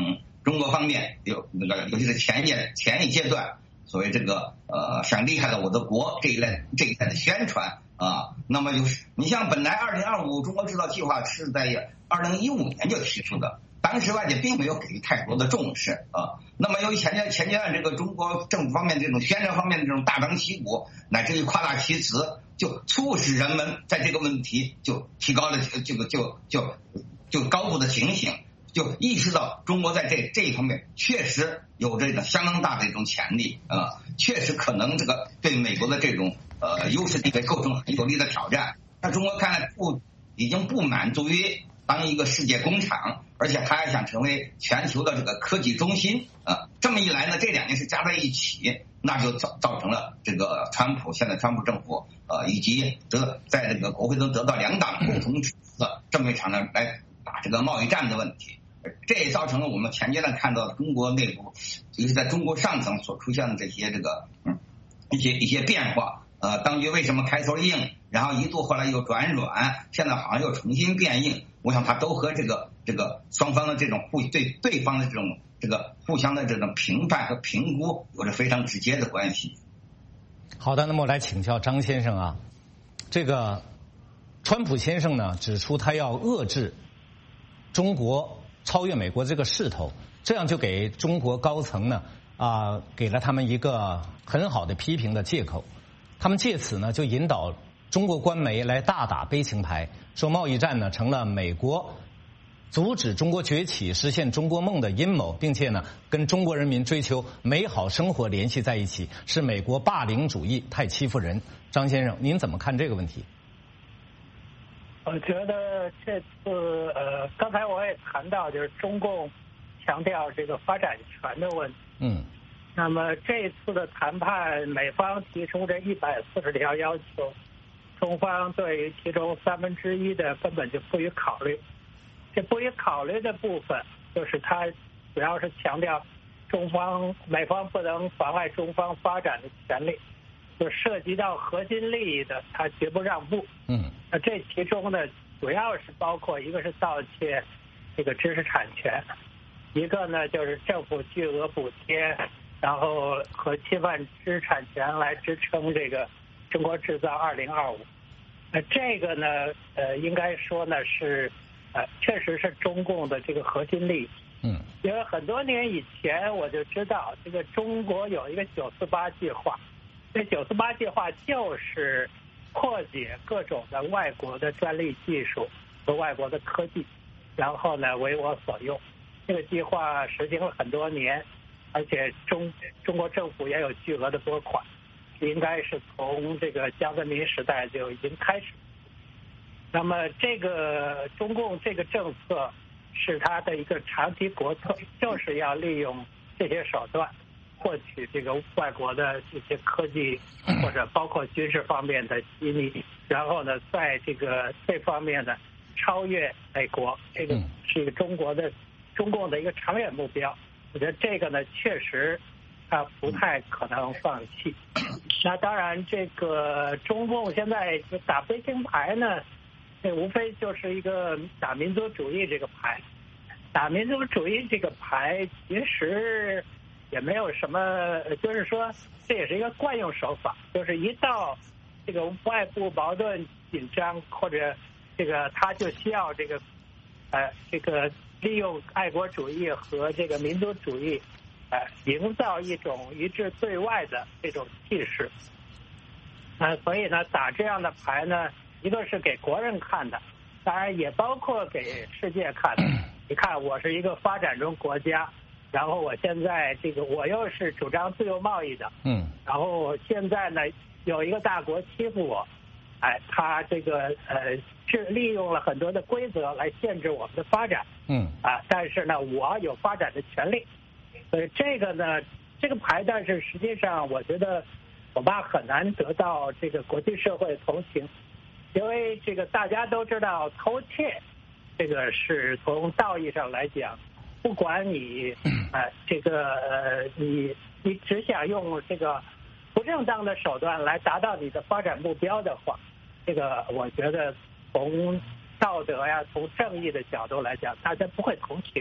中国方面有那个，尤其是前一前一阶段，所谓这个呃很厉害的我的国这一类这一类的宣传啊。那么就是你像本来二零二五中国制造计划是在二零一五年就提出的。当时外界并没有给予太多的重视啊。那么由于前阶前阶段这个中国政府方面这种宣传方面的这种大张旗鼓，乃至于夸大其词，就促使人们在这个问题就提高了这个就就就高度的警醒，就意识到中国在这这一方面确实有这个相当大的一种潜力啊，确实可能这个对美国的这种呃优势地位构成很有力的挑战。那中国看来不已经不满足于当一个世界工厂，而且他还想成为全球的这个科技中心啊。这么一来呢，这两件事加在一起，那就造造成了这个川普现在川普政府呃以及得在这个国会中得到两党共同支持的这么一场呢来打这个贸易战的问题。这也造成了我们前阶段看到的中国内部，尤其在中国上层所出现的这些这个嗯一些一些变化。呃，当局为什么开头硬，然后一度后来又转软，现在好像又重新变硬？我想它都和这个这个双方的这种互对对方的这种这个互相的这种评判和评估有着非常直接的关系。 好的，那么我来请教张先生啊，这个川普先生呢指出他要遏制中国超越美国这个势头，这样就给中国高层呢啊、呃、给了他们一个很好的批评的借口。他们借此呢就引导中国官媒来大打悲情牌，说贸易战呢成了美国阻止中国崛起、实现中国梦的阴谋，并且呢跟中国人民追求美好生活联系在一起，是美国霸凌主义，太欺负人。张先生，您怎么看这个问题？ 我觉得这次呃，刚才我也谈到，就是中共强调这个发展权的问题。嗯。那么这一次的谈判，美方提出这一百四十条要求，中方对于其中三分之一的根本就不予考虑。这不予考虑的部分，就是它主要是强调中方美方不能妨碍中方发展的权利，就涉及到核心利益的，它绝不让步。嗯，那这其中呢，主要是包括一个是盗窃这个知识产权，一个呢就是政府巨额补贴。然后和侵犯知识产权来支撑这个中国制造二零二五，那这个呢，呃，应该说呢是，呃，确实是中共的这个核心利益。嗯，因为很多年以前我就知道，这个中国有一个九四八计划，这九四八计划就是破解各种的外国的专利技术和外国的科技，然后呢为我所用。这个计划实行了很多年。而且中中国政府也有巨额的拨款，应该是从这个江泽民时代就已经开始。那么这个中共这个政策是它的一个长期国策，就是要利用这些手段获取这个外国的一些科技或者包括军事方面的机密，然后呢在这个这方面呢超越美国，这个是一个中国的中共的一个长远目标。我觉得这个呢，确实他不太可能放弃。那当然，这个中共现在打悲情牌呢，这无非就是一个打民族主义这个牌。打民族主义这个牌其实也没有什么，就是说这也是一个惯用手法，就是一到这个外部矛盾紧张或者这个他就需要这个呃这个。利用爱国主义和这个民族主义，呃，营造一种一致对外的这种气势。呃，所以呢，打这样的牌呢，一个是给国人看的，当然也包括给世界看的。你看，我是一个发展中国家，然后我现在这个我又是主张自由贸易的，嗯，然后现在呢有一个大国欺负我，哎，他这个呃。是利用了很多的规则来限制我们的发展，嗯啊，但是呢，我有发展的权利，所以这个呢，这个牌，但是实际上我觉得恐怕很难得到这个国际社会同情，因为这个大家都知道偷窃，这个是从道义上来讲，不管你啊、呃、这个呃你你只想用这个不正当的手段来达到你的发展目标的话，这个我觉得。从道德呀，从正义的角度来讲，大家不会同情。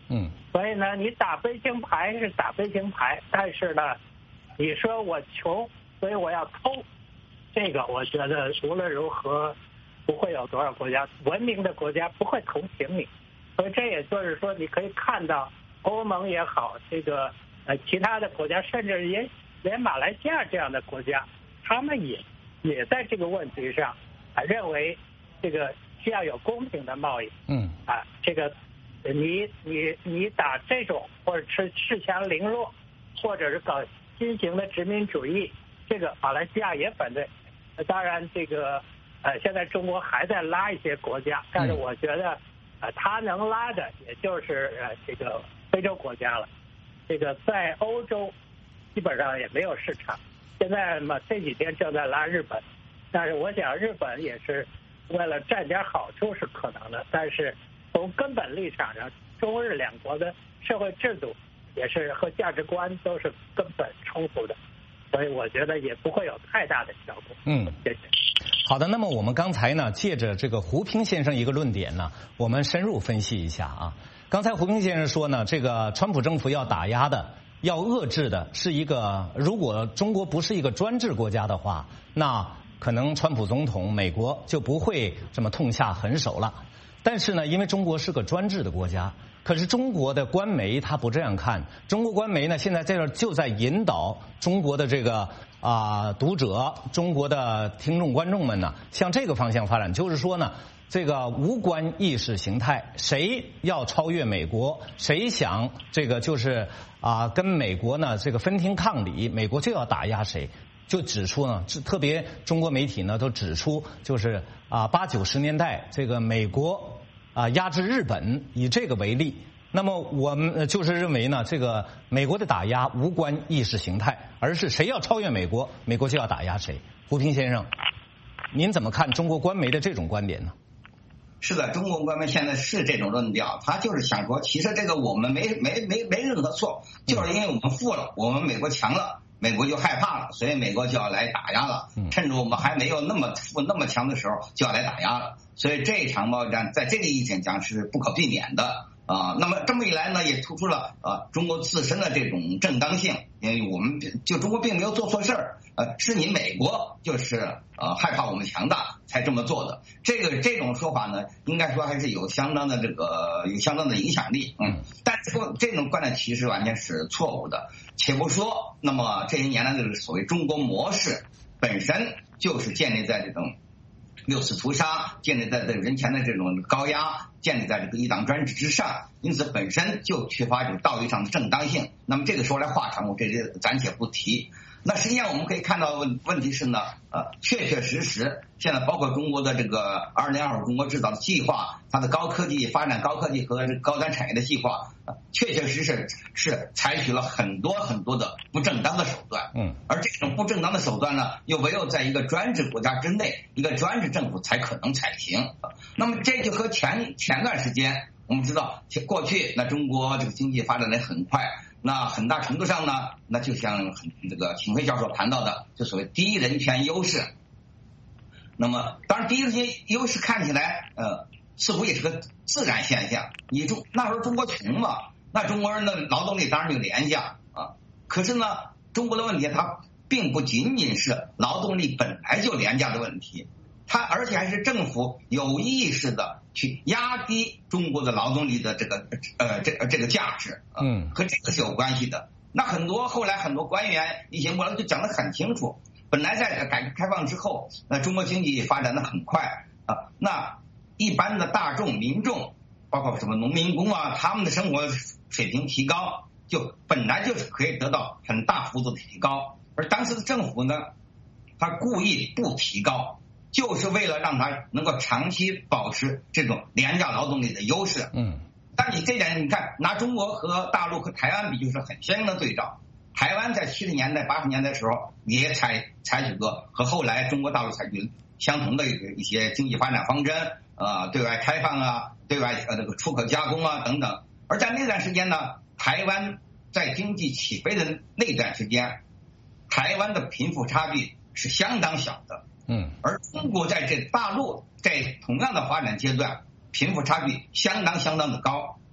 嗯， 所以呢，你打悲情牌是打悲情牌，但是呢，你说我穷，所以我要偷，这个我觉得无论如何不会有多少国家文明的国家不会同情你。所以这也就是说，你可以看到欧盟也好，这个呃其他的国家，甚至也连马来西亚这样的国家，他们也也在这个问题上啊认为这个需要有公平的贸易。 嗯啊，这个你你你打这种或者是恃强凌弱，或者是搞新型的殖民主义，这个马来西亚也反对。当然，这个呃现在中国还在拉一些国家，但是我觉得。呃，他能拉的也就是呃这个非洲国家了，这个在欧洲基本上也没有市场。现在嘛，这几天正在拉日本，但是我想日本也是为了占点好处是可能的，但是从根本立场上，中日两国的社会制度也是和价值观都是根本冲突的，所以我觉得也不会有太大的效果。 嗯， 谢谢。 好的，那么我们刚才呢，借着这个胡平先生一个论点呢，我们深入分析一下啊。刚才胡平先生说呢，这个川普政府要打压的、要遏制的是一个，如果中国不是一个专制国家的话，那可能川普总统美国就不会这么痛下狠手了。但是呢，因为中国是个专制的国家，可是中国的官媒他不这样看，中国官媒呢现在在这就在引导中国的这个啊、呃、读者、中国的听众观众们呢向这个方向发展，就是说呢，这个无关意识形态，谁要超越美国，谁想这个就是啊、呃、跟美国呢这个分庭抗礼，美国就要打压谁。就指出呢，特别中国媒体呢都指出，就是啊八九十年代这个美国啊压制日本，以这个为例。那么我们就是认为呢，这个美国的打压无关意识形态，而是谁要超越美国，美国就要打压谁。胡平先生，您怎么看中国官媒的这种观点呢？ 是的，中国官媒现在是这种论调，他就是想说，其实这个我们没没没没任何错，就是因为我们富了，我们美国强了。美国就害怕了，所以美国就要来打压了。趁着我们还没有那么富那么强的时候，就要来打压了。所以这场贸易战在这个意义上讲是不可避免的啊。那么这么一来呢，也突出了啊中国自身的这种正当性，因为我们就中国并没有做错事儿，呃，是你美国就是呃害怕我们强大才这么做的。这个这种说法呢，应该说还是有相当的这个有相当的影响力，嗯。但是这种观点其实完全是错误的。且不说，那么这些年来的所谓中国模式本身就是建立在这种六次屠杀，建立在这人权的这种高压，建立在这个一党专制之上，因此本身就缺乏这种道义上的正当性。那么这个说来话长，我这里暂且不提。那实际上我们可以看到问题是呢，呃，确确实实，现在包括中国的这个二零二五中国制造的计划，它的高科技发展、高科技和高端产业的计划，呃、确确实实是采取了很多很多的不正当的手段。嗯，而这种不正当的手段呢，又唯有在一个专制国家之内，一个专制政府才可能采行。那么这就和前前段时间我们知道，过去那中国这个经济发展的很快。那很大程度上呢，那就像这个秦晖教授谈到的，就所谓第一人权优势。那么，当然第一人权优势看起来，呃，似乎也是个自然现象。你中那时候中国穷嘛，那中国人的劳动力当然就廉价啊。可是呢，中国的问题它并不仅仅是劳动力本来就廉价的问题，它而且还是政府有意识的去压低中国的劳动力的这个呃这这个价值，嗯，和这个是有关系的。那很多后来很多官员一些我就讲得很清楚，本来在改革开放之后，那中国经济发展的很快啊，那一般的大众民众，包括什么农民工啊，他们的生活水平提高，就本来就是可以得到很大幅度的提高，而当时的政府呢，他故意不提高。就是为了让它能够长期保持这种廉价劳动力的优势。嗯，但你这点你看，拿中国和大陆和台湾比，就是很鲜明的对照。台湾在七十年代、八十年代的时候也采采取过和后来中国大陆采取相同的一些经济发展方针，呃，对外开放啊，对外呃这个出口加工啊等等。而在那段时间呢，台湾在经济起飞的那段时间，台湾的贫富差距是相当小的。嗯，而中国在这大陆在同样的发展阶段，贫富差距相当相当的高，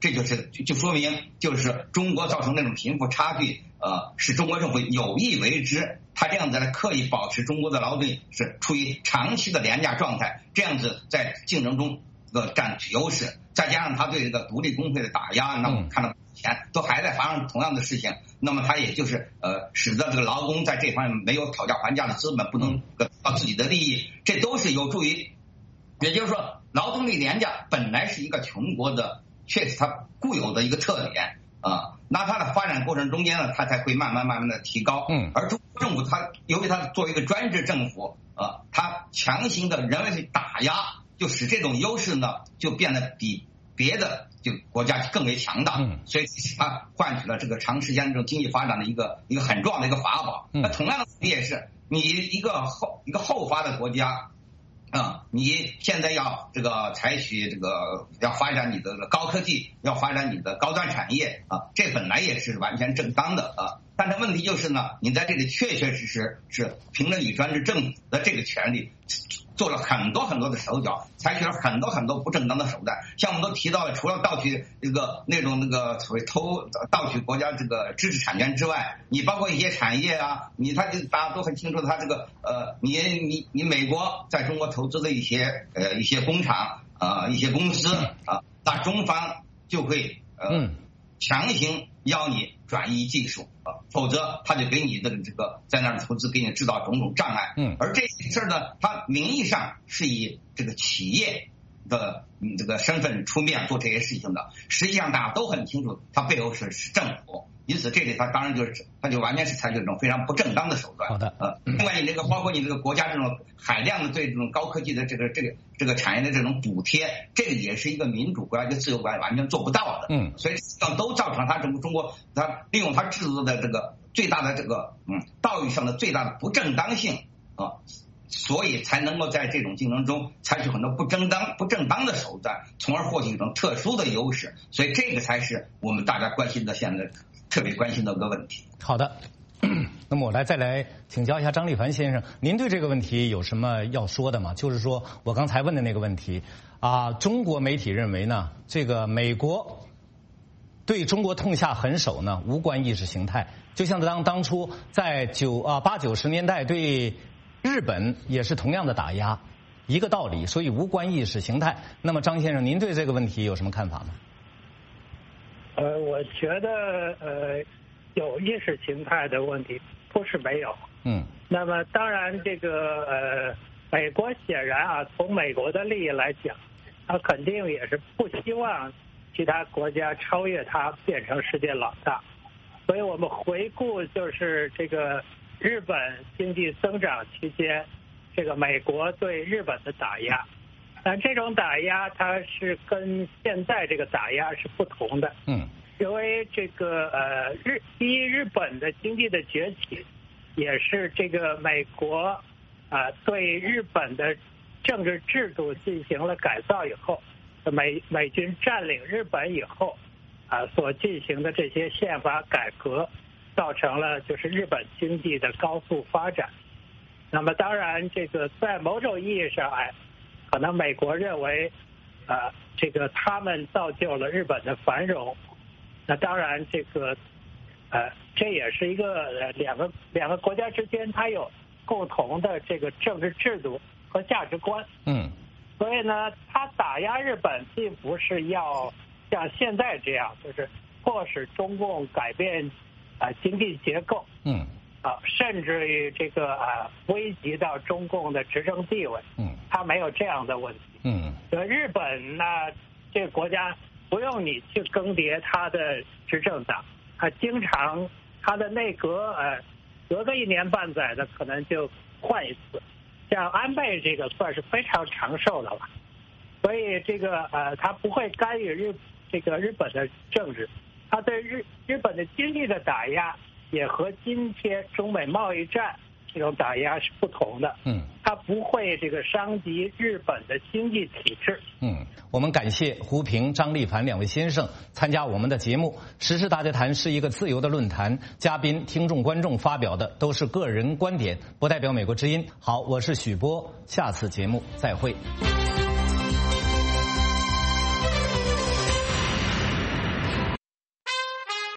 这就是就说明就是中国造成那种贫富差距，呃，是中国政府有意为之，他这样子来刻意保持中国的劳动力是处于长期的廉价状态，这样子在竞争中呃占取优势，再加上他对这个独立工会的打压，那我们看到前都还在发生同样的事情，那么他也就是呃使得这个劳工在这方面没有讨价还价的资本，不能得到自己的利益，这都是有助于，也就是说劳动力廉价本来是一个穷国的确实它固有的一个特点啊，那它的发展过程中间呢，它才会慢慢慢慢的提高。嗯，而中国政府它由于它作为一个专制政府啊，它强行的人为去打压，就使这种优势呢就变得比别的就国家更为强大。嗯，所以它换取了这个长时间这种经济发展的一个一个很重要的一个法宝。那同样的也是你一个后一个后发的国家。啊、嗯，你现在要这个采取这个要发展你的高科技，要发展你的高端产业啊，这本来也是完全正当的啊。但是问题就是呢，你在这里确确实实是凭着你专制政府的这个权利，做了很多很多的手脚，采取了很多很多不正当的手段。像我们都提到了，除了盗取这个那种那个所谓偷盗取国家这个知识产权之外，你包括一些产业啊，你他就大家都很清楚，他这个呃，你你你美国在中国投资的一些呃一些工厂啊、呃、一些公司啊，那中方就会呃。嗯强行要你转移技术啊，否则他就给你的这个在那儿投资，给你制造种种障碍。嗯，而这事儿呢，他名义上是以这个企业的这个身份出面做这些事情的，实际上大家都很清楚，他背后是是政府。因此，这里他当然就是他就完全是采取这种非常不正当的手段。好的，呃，另外你这个包括你这个国家这种海量的对这种高科技的这个这个这个产业的这种补贴，这个也是一个民主国家、一个自由国家完全做不到的。嗯，所以这都造成他整个中国他利用他制度的这个最大的这个嗯道义上的最大的不正当性啊。所以才能够在这种竞争中采取很多不正当、不正当的手段，从而获取一种特殊的优势。所以这个才是我们大家关心的，现在特别关心的一个问题。 好的，那么我来再来请教一下张立凡先生，您对这个问题有什么要说的吗？就是说我刚才问的那个问题啊，中国媒体认为呢，这个美国对中国痛下狠手呢，无关意识形态，就像当当初在九啊八九十年代对日本也是同样的打压，一个道理，所以无关意识形态。那么张先生，您对这个问题有什么看法吗？ 呃，我觉得呃，有意识形态的问题不是没有。嗯。那么当然，这个呃，美国显然啊，从美国的利益来讲，他肯定也是不希望其他国家超越它，变成世界老大。所以我们回顾就是这个。日本经济增长期间，这个美国对日本的打压，但这种打压它是跟现在这个打压是不同的。嗯，因为这个呃日第一日本的经济的崛起，也是这个美国啊、呃、对日本的政治制度进行了改造以后，美美军占领日本以后啊、呃、所进行的这些宪法改革。造成了就是日本经济的高速发展。那么当然，这个在某种意义上，哎，可能美国认为，呃，这个他们造就了日本的繁荣。那当然，这个，呃，这也是一个呃两个两个国家之间它有共同的这个政治制度和价值观。嗯。所以呢，他打压日本，并不是要像现在这样，就是迫使中共改变。啊，经济结构，嗯，啊，甚至于这个啊，危及到中共的执政地位，嗯，他没有这样的问题，嗯，呃，日本那这个国家不用你去更迭他的执政党，他经常他的内阁呃，隔个一年半载的可能就换一次，像安倍这个算是非常长寿的了，所以这个呃，他不会干预日这个日本的政治。他对日日本的经济的打压也和今天中美贸易战这种打压是不同的。嗯，它不会这个伤及日本的经济体制。 嗯，我们感谢胡平、张立凡两位先生参加我们的节目。时事大家谈是一个自由的论坛，嘉宾、听众、观众发表的都是个人观点，不代表美国之音。好，我是许波，下次节目再会。